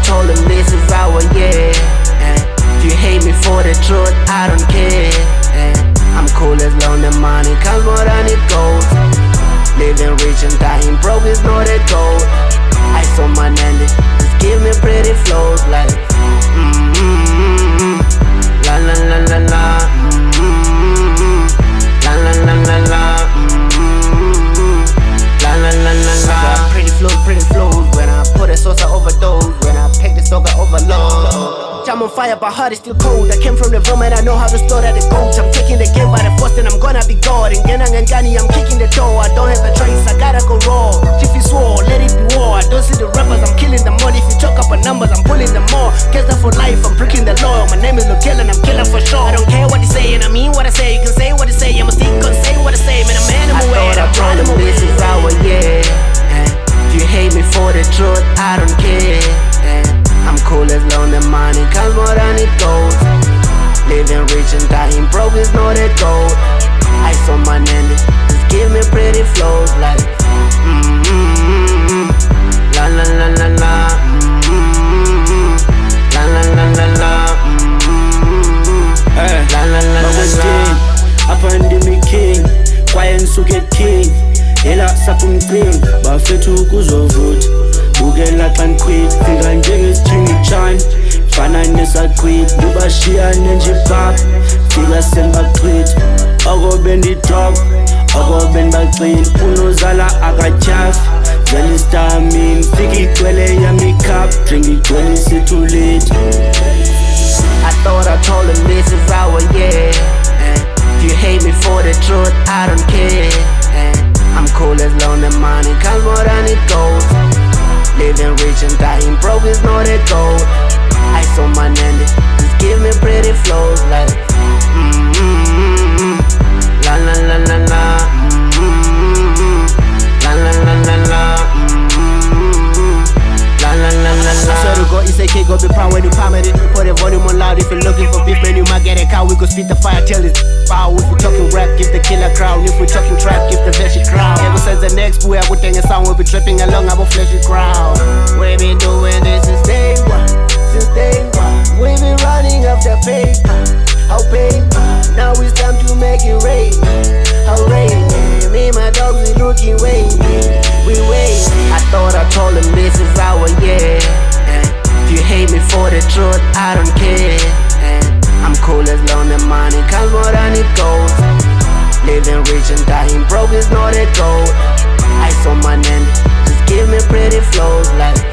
told him this is our year. If you hate me for the truth, I don't care. I'm cool as long the money comes more than it goes. Living rich and dying broke is not a goal. I saw my Nandy, just give me pretty flows like la la la la la, la la la la la, la la la la la. I got pretty flows. When I put a sauce, I overdose. When I pick the song, I overload. I'm on fire, but heart is still cold. I came from the room and I know how to store that it goes. I'm taking the game by the force, and I'm gonna be God. In Genang and Gani, I'm kicking the door. I don't have a choice, I gotta go raw. If you swore, let it be war. I don't see the rappers, I'm killing them all. If you chalk up on numbers, I'm pulling them more. Guess that for life, I'm breaking the law. My name is Lukela and I'm killing for sure. I don't care what they say, and I mean what I say. You can say what they say, I'ma stick on say what I say. Man, I'm aware, I'm proud of this is our year. If you hate me for the truth, I don't care. I'm cool as long the money comes more than it goes. Living rich and dying broke is not a goal. I saw my Nandy, just give me pretty flows like la la la la la, la la la la la, la la la la la. Apandemic king, kwaye ngisuke king. Ela sapum clean, bafethu kuzovuthi. Bukela xa ngiquit, fika njengesijingi chime. Fana nesaqhwit, ngibashiyane nje pap. Fika sengibaqhwit, oko bendidrop, oko bendibaqin. Unozala akatyhafi, zela istamine. Fika igcwele yami cup, drink igcwele isithu late. I thought I told him this is our year. If you hate me for the truth, I don't care. I'm cool as long the money comes more than it goes. Living rich and dying broke is not a goal. I saw my Nandy, just give me pretty flows like la la la la la, la la la la la, la la la la la. I swear to God, it's AK, go be proud when you palm it. Put the volume on loud if you're looking for beef, man, you might get a cow. We could spit the fire till it's foul. If we're talking rap, give the killer crowd. If we're talking trap, give the veggie crowd. Ever since the next boy, I would think a sound, we'll be tripping along, I will fleshy crowd. We've been doing this since day one, since day one. We've been running up the paper, how paper. Now it's time to make it rain, how rain. Me and my dogs, we looking wavy, we wait. I thought I told him this is our year. If you hate me for the truth, I don't care. I'm cool as long the money comes more than it goes. Living rich and dying broke is not a goal. I saw my Nandy, just give me pretty flows like